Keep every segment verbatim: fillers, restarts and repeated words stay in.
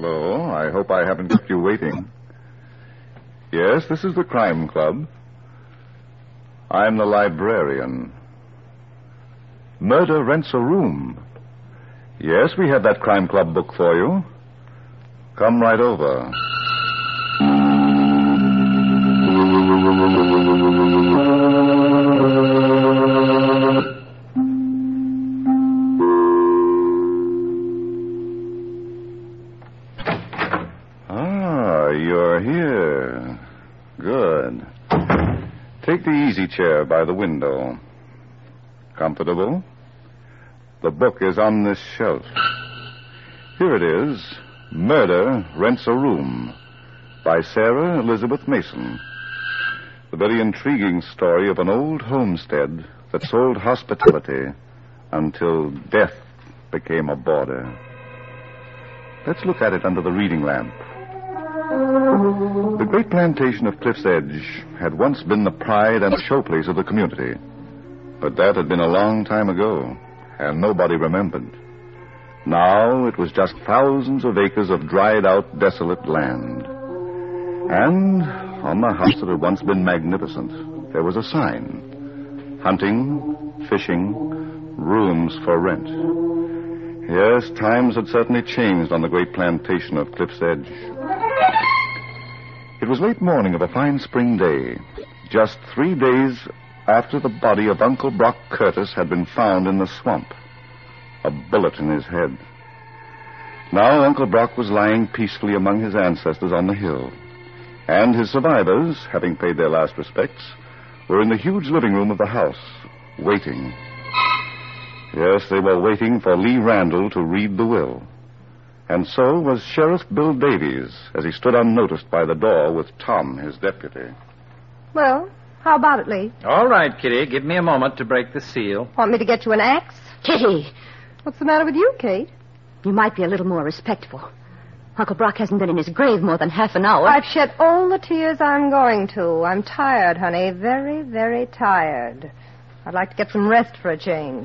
Hello. I hope I haven't kept you waiting. Yes, this is the Crime Club. I'm the librarian. Murder Rents a Room. Yes, we have that Crime Club book for you. Come right over. Ah, you're here. Good. Take the easy chair by the window. Comfortable? The book is on this shelf. Here it is, Murder Rents a Room, by Sarah Elizabeth Mason. The very intriguing story of an old homestead that sold hospitality until death became a border. Let's look at it under the reading lamp. The great plantation of Cliff's Edge had once been the pride and showplace of the community. But that had been a long time ago, and nobody remembered. Now it was just thousands of acres of dried-out, desolate land. And on the house that had once been magnificent, there was a sign. Hunting, fishing, rooms for rent. Yes, times had certainly changed on the great plantation of Cliff's Edge. It was late morning of a fine spring day, just three days after the body of Uncle Brock Curtis had been found in the swamp. A bullet in his head. Now Uncle Brock was lying peacefully among his ancestors on the hill. And his survivors, having paid their last respects, were in the huge living room of the house, waiting. Yes, they were waiting for Lee Randall to read the will. And so was Sheriff Bill Davies, as he stood unnoticed by the door with Tom, his deputy. Well, how about it, Lee? All right, Kitty. Give me a moment to break the seal. Want me to get you an axe? Kitty! What's the matter with you, Kate? You might be a little more respectful. Uncle Brock hasn't been in his grave more than half an hour. I've shed all the tears I'm going to. I'm tired, honey. Very, very tired. I'd like to get some rest for a change.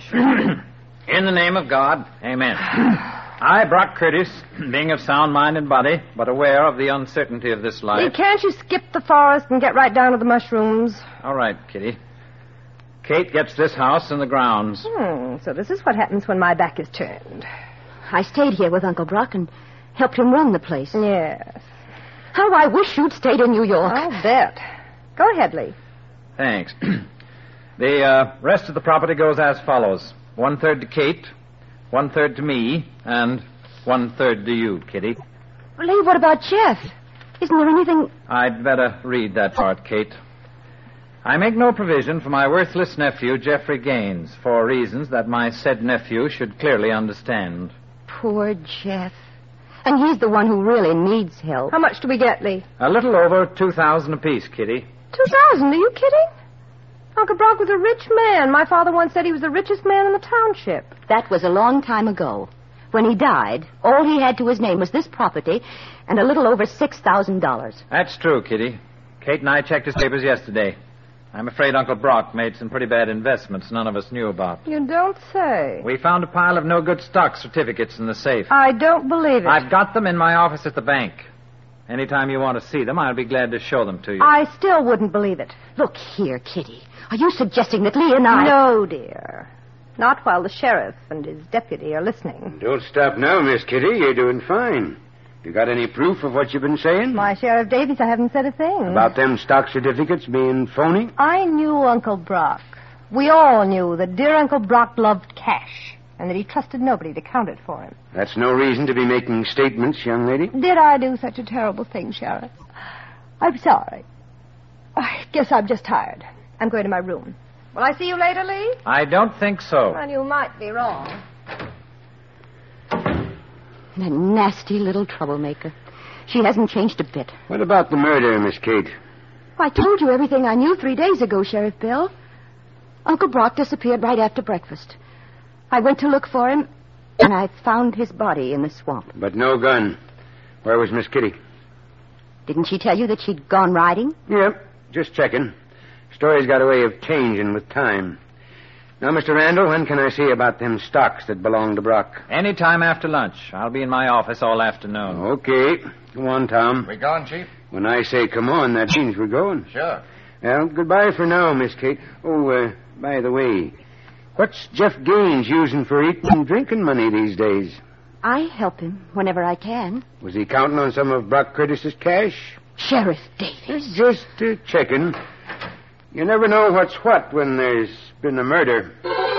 In the name of God, amen. I, Brock Curtis, being of sound mind and body, but aware of the uncertainty of this life. Lee, can't you skip the forest and get right down to the mushrooms? All right, Kitty. Kate gets this house and the grounds. Hmm, so this is what happens when my back is turned. I stayed here with Uncle Brock and helped him run the place. Yes. How I wish you'd stayed in New York. I'll bet. Go ahead, Lee. Thanks. The uh, rest of the property goes as follows. One-third to Kate, one-third to me, and one-third to you, Kitty. Lee, what about Jeff? Isn't there anything... I'd better read that part, Kate. I make no provision for my worthless nephew, Jeffrey Gaines, for reasons that my said nephew should clearly understand. Poor Jeff. And he's the one who really needs help. How much do we get, Lee? A little over two thousand apiece, Kitty. Two thousand? Are you kidding? Uncle Brock was a rich man. My father once said he was the richest man in the township. That was a long time ago. When he died, all he had to his name was this property and a little over six thousand dollars. That's true, Kitty. Kate and I checked his papers yesterday. I'm afraid Uncle Brock made some pretty bad investments none of us knew about. You don't say. We found a pile of no-good stock certificates in the safe. I don't believe it. I've got them in my office at the bank. Anytime you want to see them, I'll be glad to show them to you. I still wouldn't believe it. Look here, Kitty. Are you suggesting that Lee and I... No, dear. Not while the sheriff and his deputy are listening. Don't stop now, Miss Kitty. You're doing fine. You got any proof of what you've been saying? My Sheriff Davies, I haven't said a thing. About them stock certificates being phony? I knew Uncle Brock. We all knew that dear Uncle Brock loved cash and that he trusted nobody to count it for him. That's no reason to be making statements, young lady. Did I do such a terrible thing, Sheriff? I'm sorry. I guess I'm just tired. I'm going to my room. Will I see you later, Lee? I don't think so. Well, you might be wrong. That nasty little troublemaker. She hasn't changed a bit. What about the murder, Miss Kate? I told you everything I knew three days ago, Sheriff Bill. Uncle Brock disappeared right after breakfast. I went to look for him, and I found his body in the swamp. But no gun. Where was Miss Kitty? Didn't she tell you that she'd gone riding? Yep, just checking. Story's got a way of changing with time. Now, Mister Randall, when can I see about them stocks that belong to Brock? Any time after lunch. I'll be in my office all afternoon. Okay. Come on, Tom. We gone, Chief? When I say come on, that means we're going. Sure. Well, goodbye for now, Miss Kate. Oh, uh, by the way, what's Jeff Gaines using for eating and drinking money these days? I help him whenever I can. Was he counting on some of Brock Curtis's cash? Sheriff Davies. Just uh, checking. You never know what's what when there's been a murder.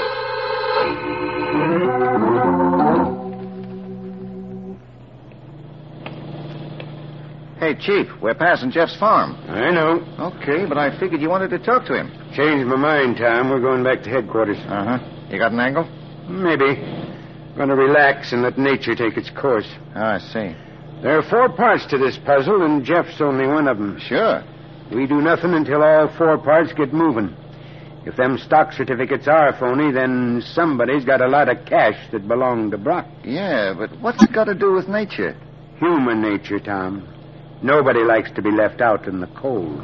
Hey, Chief, we're passing Jeff's farm. I know. Okay, but I figured you wanted to talk to him. Changed my mind, Tom. We're going back to headquarters. Uh-huh. You got an angle? Maybe. Going to relax and let nature take its course. Oh, I see. There are four parts to this puzzle, and Jeff's only one of them. Sure. We do nothing until all four parts get moving. If them stock certificates are phony, then somebody's got a lot of cash that belong to Brock. Yeah, but what's it got to do with nature? Human nature, Tom. Nobody likes to be left out in the cold.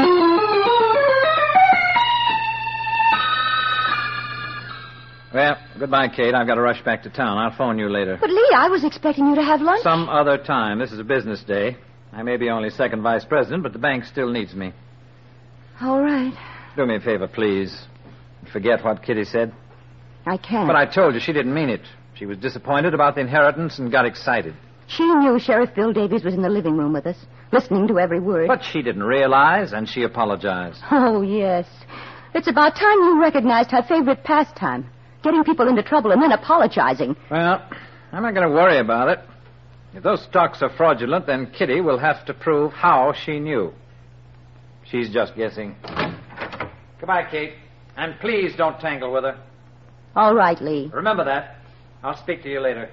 Well, goodbye, Kate. I've got to rush back to town. I'll phone you later. But, Lee, I was expecting you to have lunch. Some other time. This is a business day. I may be only second vice president, but the bank still needs me. All right. Do me a favor, please. Forget what Kitty said. I can't. But I told you she didn't mean it. She was disappointed about the inheritance and got excited. She knew Sheriff Bill Davies was in the living room with us, listening to every word. But she didn't realize, and she apologized. Oh, yes. It's about time you recognized her favorite pastime, getting people into trouble and then apologizing. Well, I'm not going to worry about it. If those stocks are fraudulent, then Kitty will have to prove how she knew. She's just guessing. Goodbye, Kate. And please don't tangle with her. All right, Lee. Remember that. I'll speak to you later.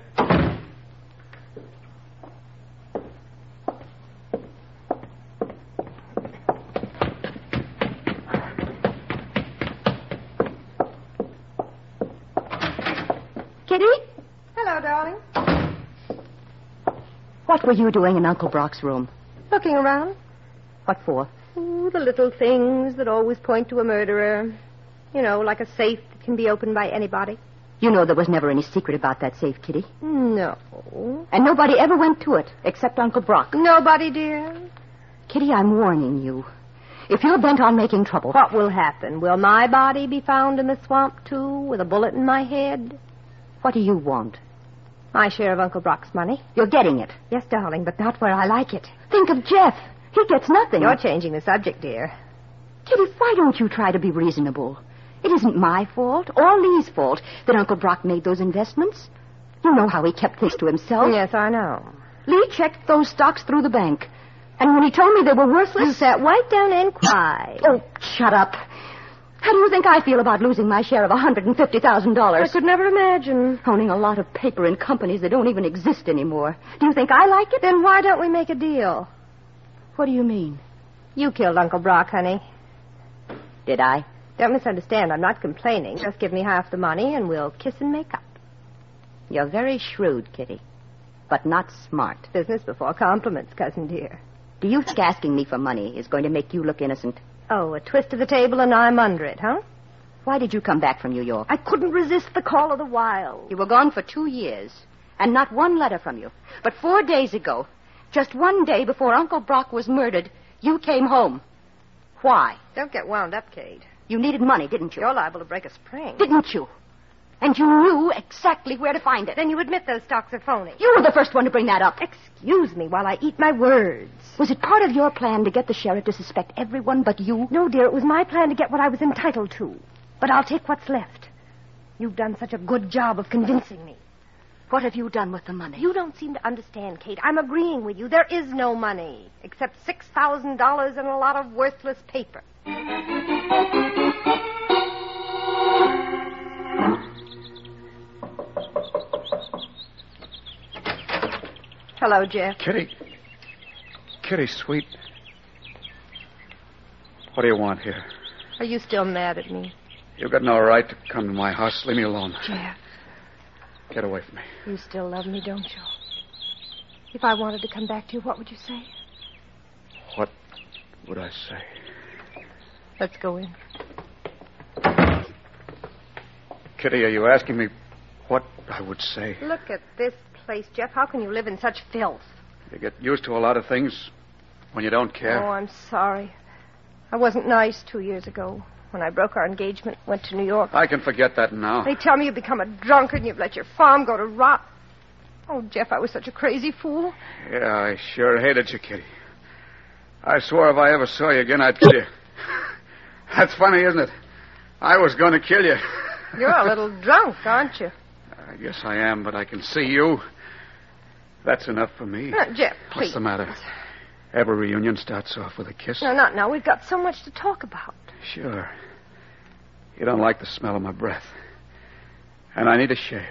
Kitty? Hello, darling. What were you doing in Uncle Brock's room? Looking around. What for? Ooh, the little things that always point to a murderer. You know, like a safe that can be opened by anybody. You know there was never any secret about that safe, Kitty. No. And nobody ever went to it, except Uncle Brock. Nobody, dear. Kitty, I'm warning you. If you're bent on making trouble... What will happen? Will my body be found in the swamp, too, with a bullet in my head? What do you want? My share of Uncle Brock's money. You're getting it. Yes, darling, but not where I like it. Think of Jeff. He gets nothing. You're changing the subject, dear. Kitty, why don't you try to be reasonable? It isn't my fault or Lee's fault that Uncle Brock made those investments. You know how he kept things to himself. Yes, I know. Lee checked those stocks through the bank. And when he told me they were worthless... You sat right down and cried. Oh, shut up. How do you think I feel about losing my share of one hundred fifty thousand dollars? I could never imagine. Owning a lot of paper in companies that don't even exist anymore. Do you think I like it? Then why don't we make a deal? What do you mean? You killed Uncle Brock, honey. Did I? Don't misunderstand. I'm not complaining. Just give me half the money and we'll kiss and make up. You're very shrewd, Kitty. But not smart. Business before compliments, cousin dear. Do you think asking me for money is going to make you look innocent? Oh, a twist of the table and I'm under it, huh? Why did you come back from New York? I couldn't resist the call of the wild. You were gone for two years, and not one letter from you. But four days ago, just one day before Uncle Brock was murdered, you came home. Why? Don't get wound up, Kate. You needed money, didn't you? You're liable to break a spring. Didn't you? And you knew exactly where to find it. Then you admit those stocks are phony. You were the first one to bring that up. Excuse me while I eat my words. Was it part of your plan to get the sheriff to suspect everyone but you? No, dear, it was my plan to get what I was entitled to. But I'll take what's left. You've done such a good job of convincing me. What have you done with the money? You don't seem to understand, Kate. I'm agreeing with you. There is no money, except six thousand dollars and a lot of worthless paper. Hello, Jeff. Kitty. Kitty, sweet. What do you want here? Are you still mad at me? You've got no right to come to my house. Leave me alone. Jeff. Get away from me. You still love me, don't you? If I wanted to come back to you, what would you say? What would I say? Let's go in. Kitty, are you asking me what I would say? Look at this place, Jeff. How can you live in such filth? You get used to a lot of things when you don't care. Oh, I'm sorry. I wasn't nice two years ago when I broke our engagement, went to New York. I can forget that now. They tell me you've become a drunkard and you've let your farm go to rot. Oh, Jeff, I was such a crazy fool. Yeah, I sure hated you, Kitty. I swore if I ever saw you again, I'd kill you. That's funny, isn't it? I was going to kill you. You're a little drunk, aren't you? I guess I am, but I can see you. That's enough for me. Uh, Jeff, please. What's the matter? Every reunion starts off with a kiss. No, not now. We've got so much to talk about. Sure. You don't like the smell of my breath. And I need a shave.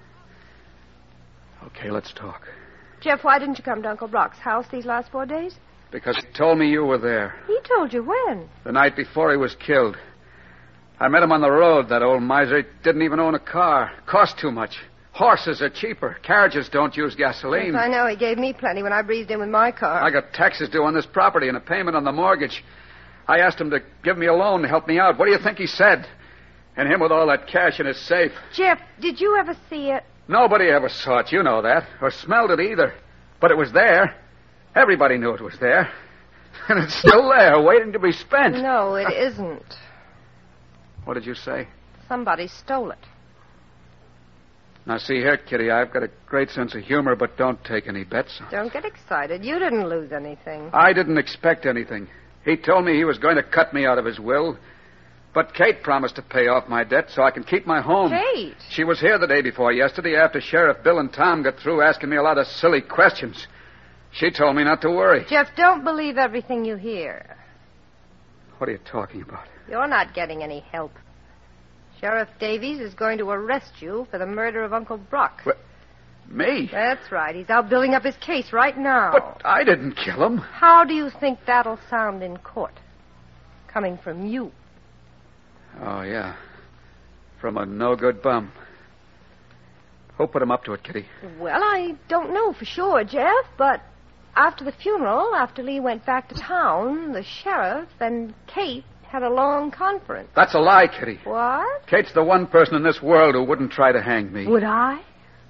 Okay, let's talk. Jeff, why didn't you come to Uncle Brock's house these last four days? Because he told me you were there. He told you when? The night before he was killed. I met him on the road, that old miser. He didn't even own a car. Cost too much. Horses are cheaper. Carriages don't use gasoline. Yes, I know. He gave me plenty when I breezed in with my car. I got taxes due on this property and a payment on the mortgage. I asked him to give me a loan to help me out. What do you think he said? And him with all that cash in his safe. Jeff, did you ever see it? Nobody ever saw it, you know that. Or smelled it either. But it was there. Everybody knew it was there. And it's still there, waiting to be spent. No, it isn't. What did you say? Somebody stole it. Now, see here, Kitty, I've got a great sense of humor, but don't take any bets on it. Don't get excited. You didn't lose anything. I didn't expect anything. He told me he was going to cut me out of his will. But Kate promised to pay off my debt so I can keep my home. Kate? She was here the day before yesterday after Sheriff Bill and Tom got through asking me a lot of silly questions. She told me not to worry. Jeff, don't believe everything you hear. What are you talking about? You're not getting any help. Sheriff Davies is going to arrest you for the murder of Uncle Brock. What? Me? That's right. He's out building up his case right now. But I didn't kill him. How do you think that'll sound in court? Coming from you. Oh, yeah. From a no-good bum. Who put him up to it, Kitty? Well, I don't know for sure, Jeff, but after the funeral, after Lee went back to town, the sheriff and Kate had a long conference. That's a lie, Kitty. What? Kate's the one person in this world who wouldn't try to hang me. Would I?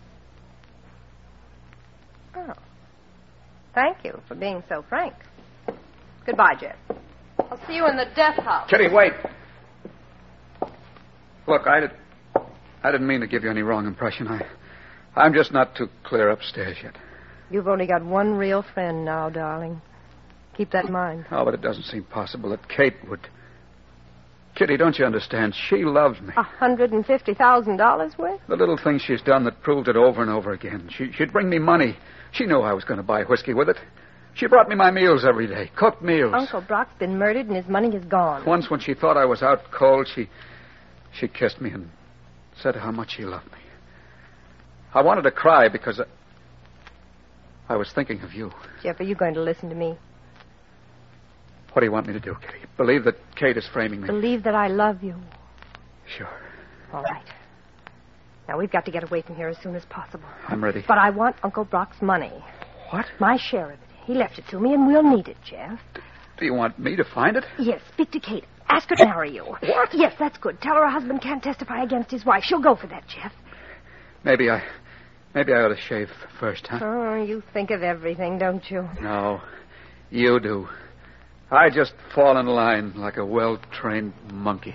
Oh. Thank you for being so frank. Goodbye, Jeff. I'll see you in the death house. Kitty, wait. Look, I, did, I didn't mean to give you any wrong impression. I, I'm just not too clear upstairs yet. You've only got one real friend now, darling. Keep that in mind. Oh, but it doesn't seem possible that Kate would... Kitty, don't you understand? She loves me. A hundred and fifty thousand dollars worth? The little things she's done that proved it over and over again. She, she'd bring me money. She knew I was going to buy whiskey with it. She brought me my meals every day, cooked meals. Uncle Brock's been murdered and his money is gone. Once when she thought I was out cold, she... She kissed me and said how much she loved me. I wanted to cry because I, I was thinking of you. Jeff, are you going to listen to me? What do you want me to do, Kitty? Believe that Kate is framing me? Believe that I love you. Sure. All right. Now, we've got to get away from here as soon as possible. I'm ready. But I want Uncle Brock's money. What? My share of it. He left it to me, and we'll need it, Jeff. Do you want me to find it? Yes, speak to Kate. Ask her to marry you. What? Yes, that's good. Tell her her husband can't testify against his wife. She'll go for that, Jeff. Maybe I... Maybe I ought to shave first, huh? Oh, you think of everything, don't you? No, you do. I just fall in line like a well-trained monkey.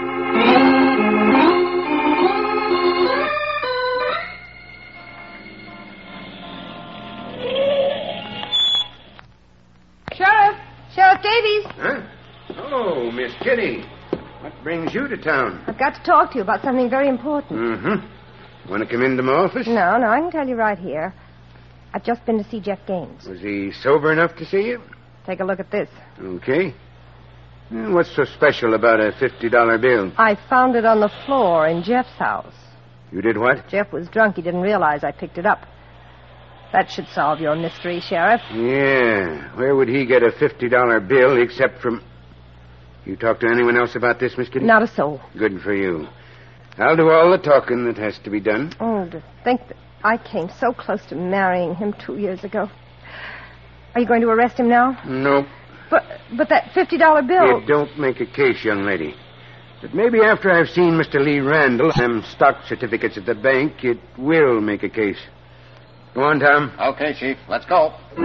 Sheriff! Sheriff Davies! Huh? Oh, Miss Kitty. What brings you to town? I've got to talk to you about something very important. Mm-hmm. Want to come into my office? No, no, I can tell you right here. I've just been to see Jeff Gaines. Was he sober enough to see you? Take a look at this. Okay. Well, what's so special about a fifty dollar bill? I found it on the floor in Jeff's house. You did what? Jeff was drunk. He didn't realize I picked it up. That should solve your mystery, Sheriff. Yeah. Where would he get a fifty dollar bill except from... You talked to anyone else about this, Miss Kitty? Not a soul. Good for you. I'll do all the talking that has to be done. Oh, to think that I came so close to marrying him two years ago. Are you going to arrest him now? No. But but that fifty dollar bill... It don't make a case, young lady. But maybe after I've seen Mister Lee Randall, them stock certificates at the bank, it will make a case. Go on, Tom. Okay, Chief. Let's go.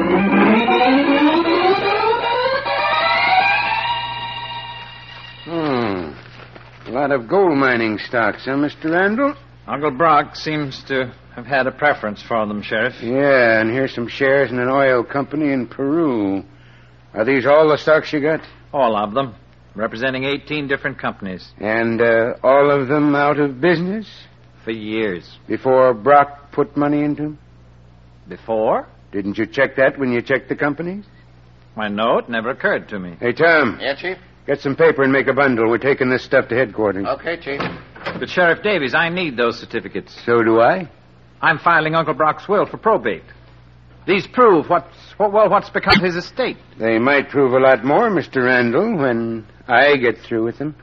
Hmm. A lot of gold mining stocks, huh, Mister Randall? Uncle Brock seems to have had a preference for them, Sheriff. Yeah, and here's some shares in an oil company in Peru. Are these all the stocks you got? All of them, representing eighteen different companies. And uh, all of them out of business? For years. Before Brock put money into them? Before? Didn't you check that when you checked the companies? Why, no, it never occurred to me. Hey, Tom. Yeah, Chief? Get some paper and make a bundle. We're taking this stuff to headquarters. Okay, Chief. But, Sheriff Davies, I need those certificates. So do I. I'm filing Uncle Brock's will for probate. These prove what's, well, what's become of his estate. They might prove a lot more, Mister Randall, when I get through with them.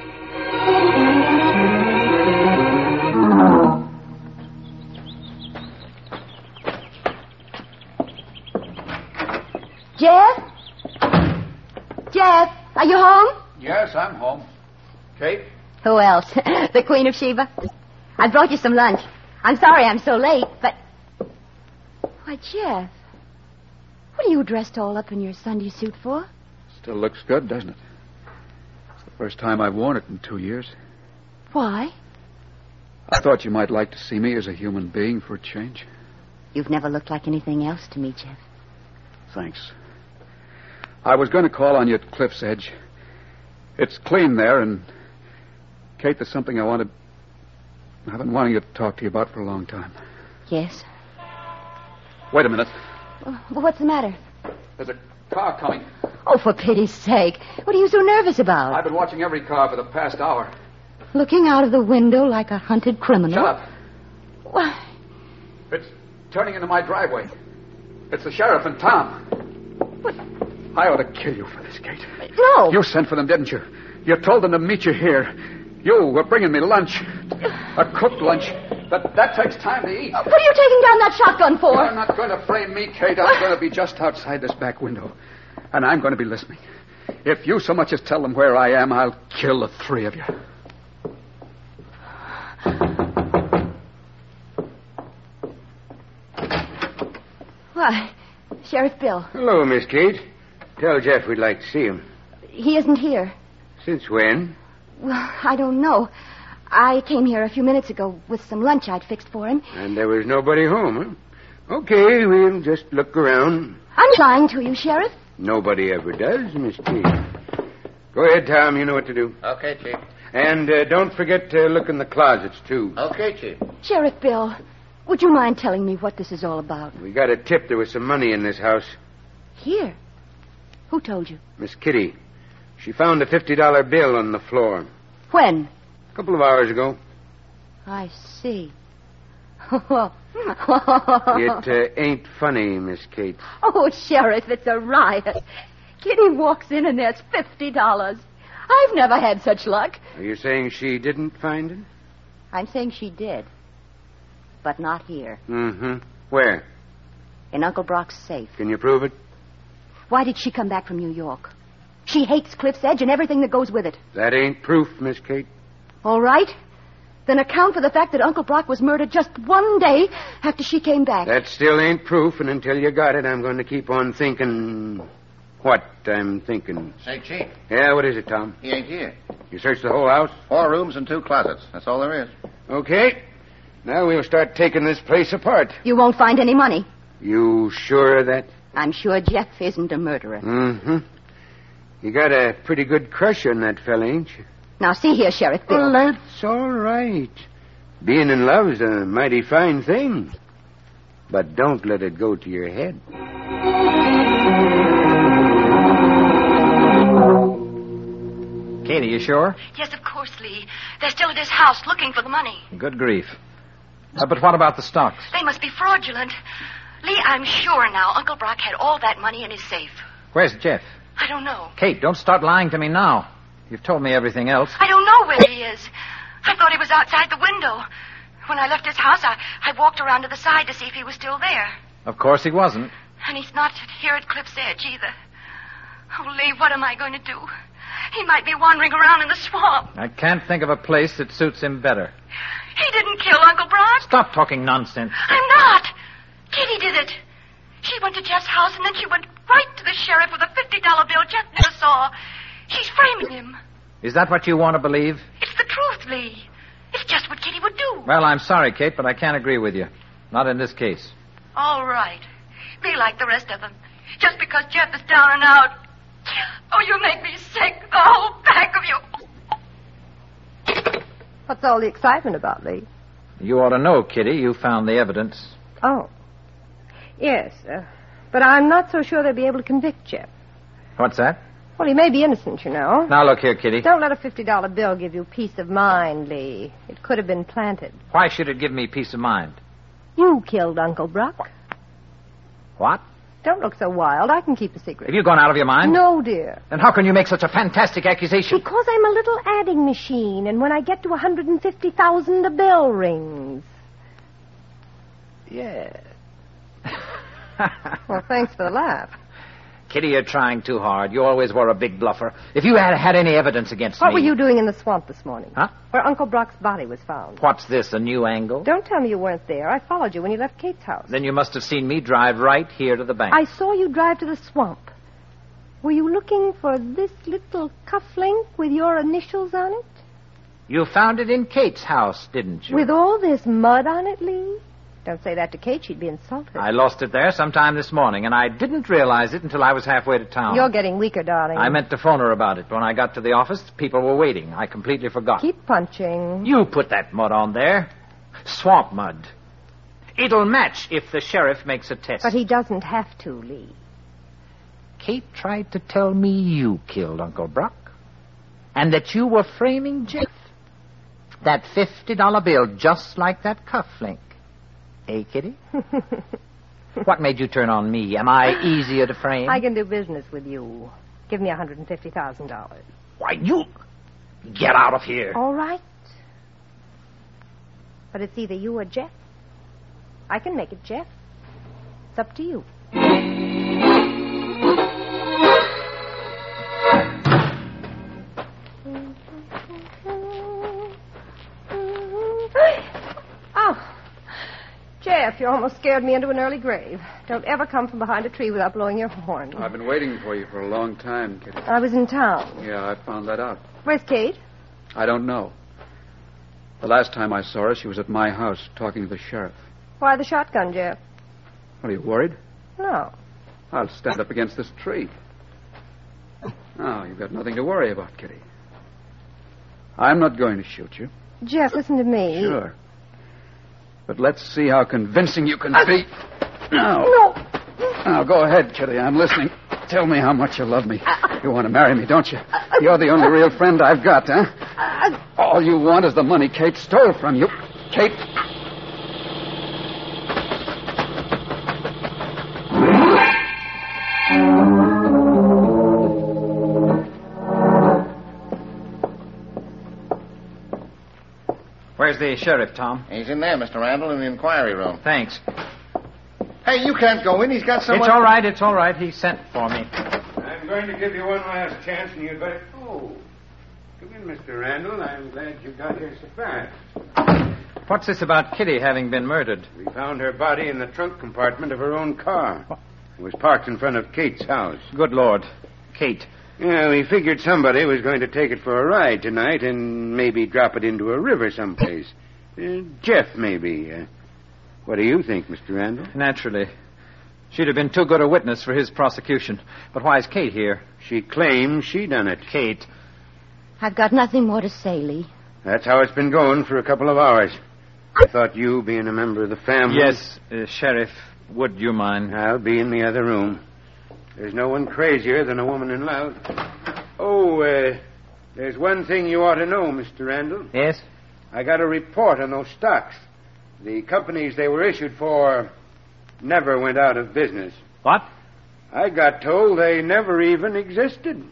Jeff? Jeff, are you home? Yes, I'm home. Kate? Who else? The Queen of Sheba. I brought you some lunch. I'm sorry I'm so late, but... Why, Jeff, what are you dressed all up in your Sunday suit for? Still looks good, doesn't it? It's the first time I've worn it in two years. Why? I thought you might like to see me as a human being for a change. You've never looked like anything else to me, Jeff. Thanks. I was going to call on you at Cliff's Edge. It's clean there, and... Kate, there's something I wanted... I've been wanting to talk to you about for a long time. Yes? Wait a minute. Well, what's the matter? There's a car coming. Oh, for pity's sake. What are you so nervous about? I've been watching every car for the past hour. Looking out of the window like a hunted criminal? Shut up. Why? It's turning into my driveway. It's the sheriff and Tom. What? I ought to kill you for this, Kate. No. You sent for them, didn't you? You told them to meet you here. You were bringing me lunch. A cooked lunch. But that takes time to eat. What are you taking down that shotgun for? You're not going to frame me, Kate. I'm going to be just outside this back window. And I'm going to be listening. If you so much as tell them where I am, I'll kill the three of you. Why, Sheriff Bill. Hello, Miss Kate. Tell Jeff we'd like to see him. He isn't here. Since when? Well, I don't know. I came here a few minutes ago with some lunch I'd fixed for him. And there was nobody home, huh? Okay, we'll just look around. I'm lying to you, Sheriff. Nobody ever does, Miss Kate. Go ahead, Tom. You know what to do. Okay, Chief. And uh, don't forget to look in the closets, too. Okay, Chief. Sheriff Bill, would you mind telling me what this is all about? We got a tip there was some money in this house. Here? Who told you? Miss Kitty. She found a fifty dollar bill on the floor. When? A couple of hours ago. I see. It uh, ain't funny, Miss Kate. Oh, Sheriff, it's a riot. Kitty walks in and there's fifty dollars. I've never had such luck. Are you saying she didn't find it? I'm saying she did. But not here. Mm-hmm. Where? In Uncle Brock's safe. Can you prove it? Why did she come back from New York? She hates Cliff's Edge and everything that goes with it. That ain't proof, Miss Kate. All right. Then account for the fact that Uncle Brock was murdered just one day after she came back. That still ain't proof, and until you got it, I'm going to keep on thinking what I'm thinking. Hey, Chief. Yeah, what is it, Tom? He ain't here. You searched the whole house? Four rooms and two closets. That's all there is. Okay. Now we'll start taking this place apart. You won't find any money. You sure of that? I'm sure Jeff isn't a murderer. Mm-hmm. You got a pretty good crush on that fella, ain't you? Now, see here, Sheriff Bill. Well, that's all right. Being in love's a mighty fine thing. But don't let it go to your head. Katie, you sure? Yes, of course, Lee. They're still at his house looking for the money. Good grief. Uh, but what about the stocks? They must be fraudulent. Lee, I'm sure now Uncle Brock had all that money in his safe. Where's Jeff? I don't know. Kate, don't start lying to me now. You've told me everything else. I don't know where he is. I thought he was outside the window. When I left his house, I, I walked around to the side to see if he was still there. Of course he wasn't. And he's not here at Cliff's Edge either. Oh, Lee, what am I going to do? He might be wandering around in the swamp. I can't think of a place that suits him better. He didn't kill Uncle Brock. Stop talking nonsense. I'm not. Kitty did it. She went to Jeff's house, and then she went right to the sheriff with a fifty dollar bill Jeff never saw. She's framing him. Is that what you want to believe? It's the truth, Lee. It's just what Kitty would do. Well, I'm sorry, Kate, but I can't agree with you. Not in this case. All right. Be like the rest of them. Just because Jeff is down and out. Oh, you make me sick. The whole pack of you. What's all the excitement about, Lee? You ought to know, Kitty. You found the evidence. Oh. Yes, uh, but I'm not so sure they'll be able to convict Jeff. What's that? Well, he may be innocent, you know. Now, look here, Kitty. Don't let a fifty dollar bill give you peace of mind, Lee. It could have been planted. Why should it give me peace of mind? You killed Uncle Brock. What? Don't look so wild. I can keep a secret. Have you gone out of your mind? No, dear. Then how can you make such a fantastic accusation? Because I'm a little adding machine, and when I get to one hundred fifty thousand, the bell rings. Yeah. Well, thanks for the laugh. Kitty, you're trying too hard. You always were a big bluffer. If you had had any evidence against what me... What were you doing in the swamp this morning? Huh? Where Uncle Brock's body was found. What's this, a new angle? Don't tell me you weren't there. I followed you when you left Kate's house. Then you must have seen me drive right here to the bank. I saw you drive to the swamp. Were you looking for this little cufflink with your initials on it? You found it in Kate's house, didn't you? With all this mud on it, Lee? Don't say that to Kate. She'd be insulted. I lost it there sometime this morning, and I didn't realize it until I was halfway to town. You're getting weaker, darling. I meant to phone her about it. When I got to the office, people were waiting. I completely forgot. Keep punching. You put that mud on there. Swamp mud. It'll match if the sheriff makes a test. But he doesn't have to, Lee. Kate tried to tell me you killed Uncle Brock, and that you were framing Jeff. That fifty dollar bill, just like that cufflink. Hey, Kitty? What made you turn on me? Am I easier to frame? I can do business with you. Give me one hundred fifty thousand dollars. Why, you... Get out of here. All right. But it's either you or Jeff. I can make it Jeff. It's up to you. Jeff, you almost scared me into an early grave. Don't ever come from behind a tree without blowing your horn. I've been waiting for you for a long time, Kitty. I was in town. Yeah, I found that out. Where's Kate? I don't know. The last time I saw her, she was at my house talking to the sheriff. Why the shotgun, Jeff? What, are you worried? No. I'll stand up against this tree. Oh, you've got nothing to worry about, Kitty. I'm not going to shoot you. Jeff, listen to me. Sure. But let's see how convincing you can be. Now. No. Now, go ahead, Kitty. I'm listening. Tell me how much you love me. You want to marry me, don't you? You're the only real friend I've got, huh? All you want is the money Kate stole from you. Kate... Where's the sheriff, Tom? He's in there, Mister Randall, in the inquiry room. Thanks. Hey, you can't go in. He's got someone... It's all right, it's all right. He sent for me. I'm going to give you one last chance, and you'd better... Oh, come in, Mister Randall. I'm glad you got here so fast. What's this about Kitty having been murdered? We found her body in the trunk compartment of her own car. It was parked in front of Kate's house. Good Lord. Kate. Yeah, we figured somebody was going to take it for a ride tonight and maybe drop it into a river someplace. Uh, Jeff, maybe. Uh, what do you think, Mister Randall? Naturally. She'd have been too good a witness for his prosecution. But why is Kate here? She claims she done it. Kate. I've got nothing more to say, Lee. That's how it's been going for a couple of hours. I thought you, being a member of the family... Yes, uh, Sheriff, would you mind? I'll be in the other room. There's no one crazier than a woman in love. Oh, uh, there's one thing you ought to know, Mister Randall. Yes? I got a report on those stocks. The companies they were issued for never went out of business. What? I got told they never even existed.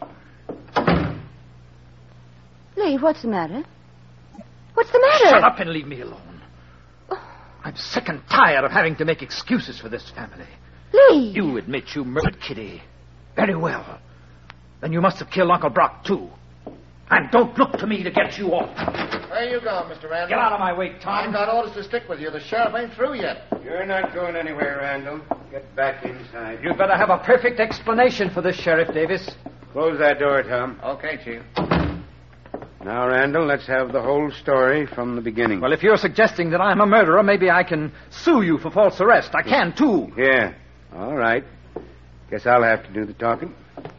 Lee, what's the matter? What's the matter? Shut up and leave me alone. I'm sick and tired of having to make excuses for this family. Lee! You admit you murdered Kitty. Very well. Then you must have killed Uncle Brock, too. And don't look to me to get you off. Where you going, Mister Randall? Get out of my way, Tom. I've got orders to stick with you. The sheriff ain't through yet. You're not going anywhere, Randall. Get back inside. You'd better have a perfect explanation for this, Sheriff Davis. Close that door, Tom. Okay, Chief. Now, Randall, let's have the whole story from the beginning. Well, if you're suggesting that I'm a murderer, maybe I can sue you for false arrest. I can, too. Yeah. All right. Guess I'll have to do the talking.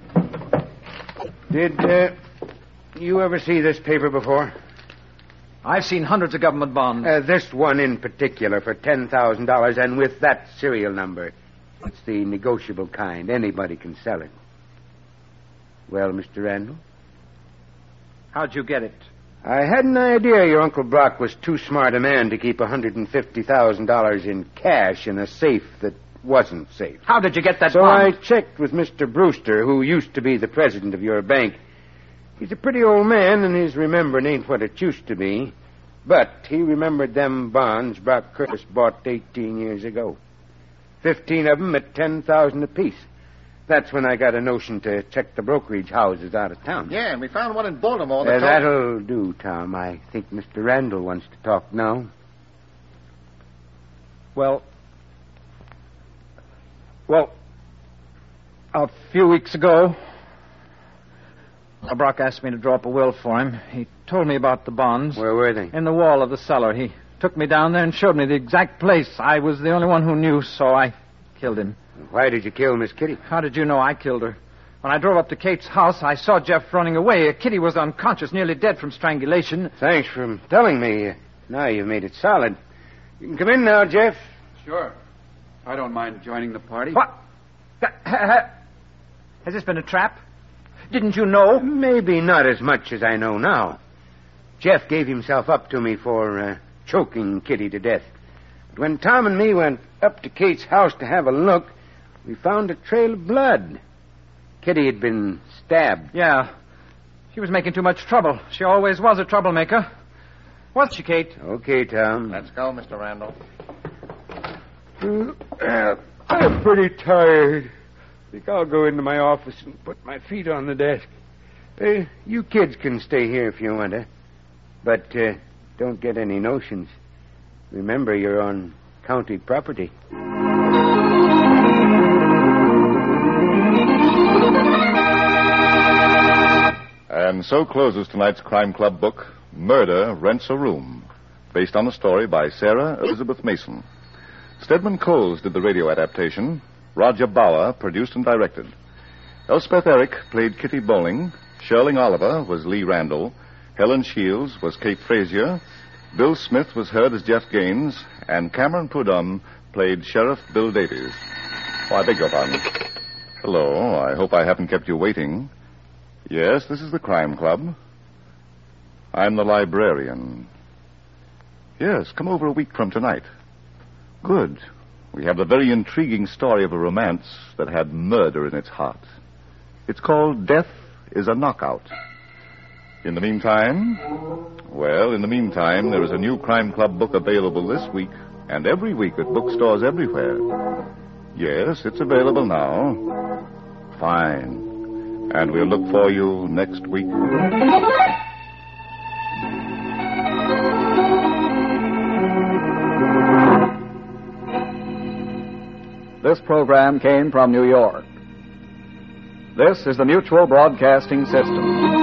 Did uh, you ever see this paper before? I've seen hundreds of government bonds. Uh, this one in particular for ten thousand dollars, and with that serial number. It's the negotiable kind. Anybody can sell it. Well, Mister Randall? How'd you get it? I had an idea your Uncle Brock was too smart a man to keep one hundred fifty thousand dollars in cash in a safe that wasn't safe. How did you get that so bond? I checked with Mister Brewster, who used to be the president of your bank. He's a pretty old man, and his remembering ain't what it used to be. But he remembered them bonds Brock Curtis bought eighteen years ago. Fifteen of them at ten thousand apiece. That's when I got a notion to check the brokerage houses out of town. Yeah, and we found one in Baltimore. Uh, That told- that'll do, Tom. I think Mister Randall wants to talk now. Well, well, a few weeks ago, Brock asked me to draw up a will for him. He told me about the bonds. Where were they? In the wall of the cellar. He took me down there and showed me the exact place. I was the only one who knew, so I killed him. Why did you kill Miss Kitty? How did you know I killed her? When I drove up to Kate's house, I saw Jeff running away. Kitty was unconscious, nearly dead from strangulation. Thanks for telling me. Now you've made it solid. You can come in now, Jeff. Sure. I don't mind joining the party. What? Ha- ha- Has this been a trap? Didn't you know? Maybe not as much as I know now. Jeff gave himself up to me for uh, choking Kitty to death. But when Tom and me went up to Kate's house to have a look, we found a trail of blood. Kitty had been stabbed. Yeah. She was making too much trouble. She always was a troublemaker. Wasn't she, Kate? Okay, Tom. Let's go, Mister Randall. Uh, I'm pretty tired. I think I'll go into my office and put my feet on the desk. Uh, you kids can stay here if you want to. But uh, don't get any notions. Remember, you're on county property. And so closes tonight's Crime Club book, Murder Rents a Room, based on a story by Sarah Elizabeth Mason. Stedman Coles did the radio adaptation. Roger Bauer produced and directed. Elspeth Eric played Kitty Bowling. Sherling Oliver was Lee Randall. Helen Shields was Kate Frazier. Bill Smith was heard as Jeff Gaines. And Cameron Prudhomme played Sheriff Bill Davies. Oh, I beg your pardon. Hello. I hope I haven't kept you waiting. Yes, this is the Crime Club. I'm the librarian. Yes, come over a week from tonight. Good. We have the very intriguing story of a romance that had murder in its heart. It's called Death is a Knockout. In the meantime, well, in the meantime, there is a new Crime Club book available this week and every week at bookstores everywhere. Yes, it's available now. Fine. And we'll look for you next week. This program came from New York. This is the Mutual Broadcasting System.